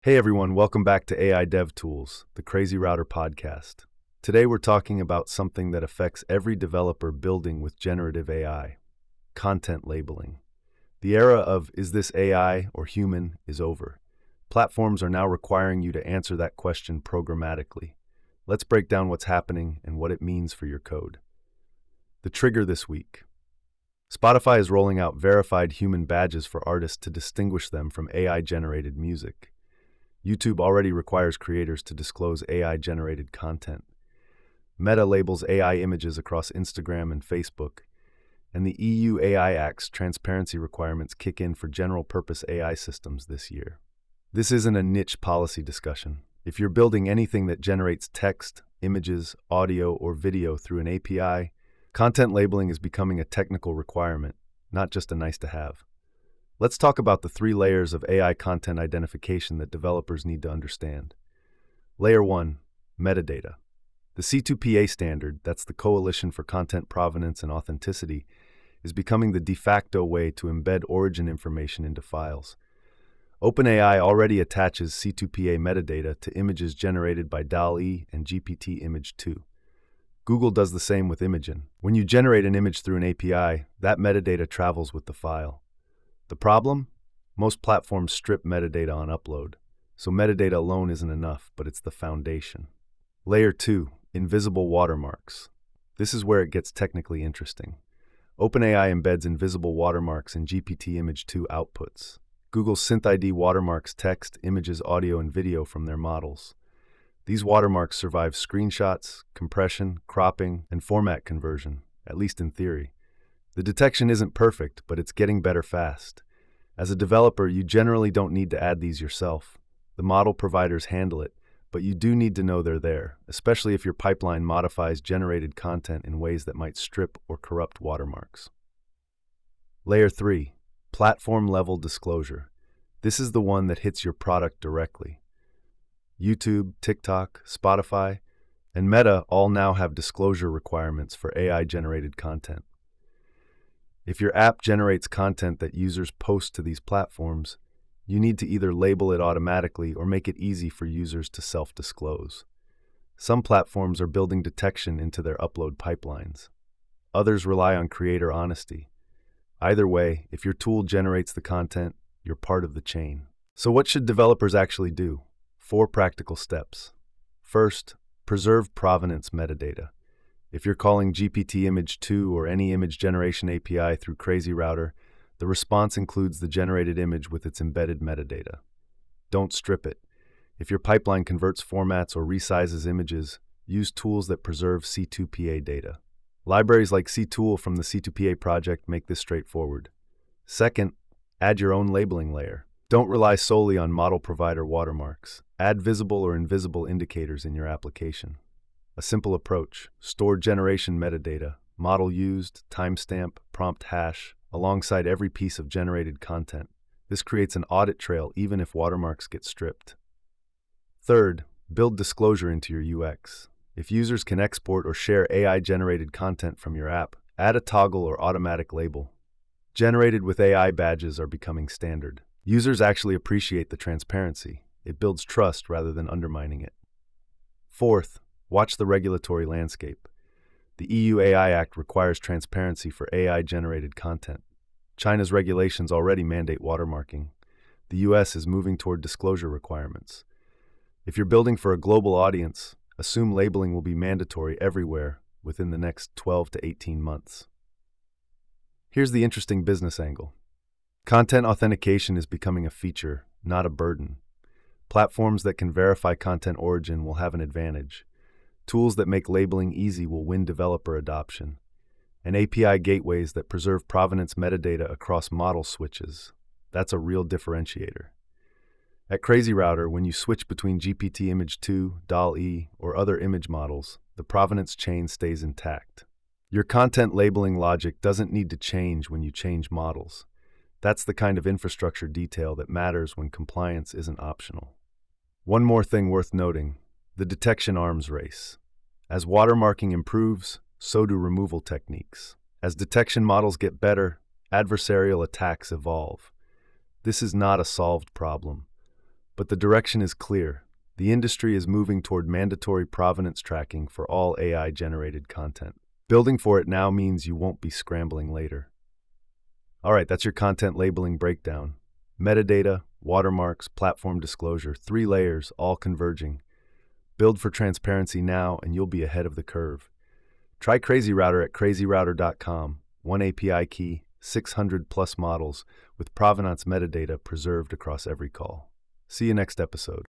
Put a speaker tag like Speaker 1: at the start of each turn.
Speaker 1: Hey everyone, welcome back to AI Dev Tools, the Crazy Router podcast. Today we're talking about something that affects every developer building with generative AI: content labeling. The era of "is this AI or human" is over. Platforms are now requiring you to answer that question programmatically. Let's break down what's happening and what it means for your code. The trigger this week: Spotify is rolling out verified human badges for artists to distinguish them from AI-generated music. YouTube already requires creators to disclose AI-generated content. Meta labels AI images across Instagram and Facebook, and the EU AI Act's transparency requirements kick in for general-purpose AI systems this year. This isn't a niche policy discussion. If you're building anything that generates text, images, audio, or video through an API, content labeling is becoming a technical requirement, not just a nice-to-have. Let's talk about the 3 layers of AI content identification that developers need to understand. Layer 1, metadata. The C2PA standard, that's the Coalition for Content Provenance and Authenticity, is becoming the de facto way to embed origin information into files. OpenAI already attaches C2PA metadata to images generated by DALL-E and GPT-Image-2. Google does the same with Imagen. When you generate an image through an API, that metadata travels with the file. The problem? Most platforms strip metadata on upload, so metadata alone isn't enough, but it's the foundation. Layer 2, invisible watermarks. This is where it gets technically interesting. OpenAI embeds invisible watermarks in GPT-Image-2 outputs. Google's SynthID watermarks text, images, audio, and video from their models. These watermarks survive screenshots, compression, cropping, and format conversion, at least in theory. The detection isn't perfect, but it's getting better fast. As a developer, you generally don't need to add these yourself. The model providers handle it, but you do need to know they're there, especially if your pipeline modifies generated content in ways that might strip or corrupt watermarks. Layer 3, platform-level disclosure. This is the one that hits your product directly. YouTube, TikTok, Spotify, and Meta all now have disclosure requirements for AI-generated content. If your app generates content that users post to these platforms, you need to either label it automatically or make it easy for users to self-disclose. Some platforms are building detection into their upload pipelines. Others rely on creator honesty. Either way, if your tool generates the content, you're part of the chain. So what should developers actually do? 4 practical steps. First, preserve provenance metadata. If you're calling GPT-Image-2 or any image generation API through Crazy Router, the response includes the generated image with its embedded metadata. Don't strip it. If your pipeline converts formats or resizes images, use tools that preserve C2PA data. Libraries like CTool from the C2PA project make this straightforward. Second, add your own labeling layer. Don't rely solely on model provider watermarks. Add visible or invisible indicators in your application. A simple approach: store generation metadata, model used, timestamp, prompt hash, alongside every piece of generated content. This creates an audit trail even if watermarks get stripped. Third, build disclosure into your UX. If users can export or share AI-generated content from your app, add a toggle or automatic label. Generated with AI badges are becoming standard. Users actually appreciate the transparency. It builds trust rather than undermining it. Fourth, watch the regulatory landscape. The EU AI Act requires transparency for AI-generated content. China's regulations already mandate watermarking. The US is moving toward disclosure requirements. If you're building for a global audience, assume labeling will be mandatory everywhere within the next 12 to 18 months. Here's the interesting business angle. Content authentication is becoming a feature, not a burden. Platforms that can verify content origin will have an advantage. Tools that make labeling easy will win developer adoption. And API gateways that preserve provenance metadata across model switches. That's a real differentiator. At Crazy Router, when you switch between GPT-Image-2, DALL-E, or other image models, the provenance chain stays intact. Your content labeling logic doesn't need to change when you change models. That's the kind of infrastructure detail that matters when compliance isn't optional. One more thing worth noting: the detection arms race. As watermarking improves, so do removal techniques. As detection models get better, adversarial attacks evolve. This is not a solved problem, But the direction is clear. The industry is moving toward mandatory provenance tracking for all AI-generated content. Building for it now means you won't be scrambling later. All right, that's your content labeling breakdown. Metadata, watermarks, platform disclosure, 3 layers, all converging. Build for transparency now, and you'll be ahead of the curve. Try Crazy Router at crazyrouter.com. 1 API key, 600 plus models, with provenance metadata preserved across every call. See you next episode.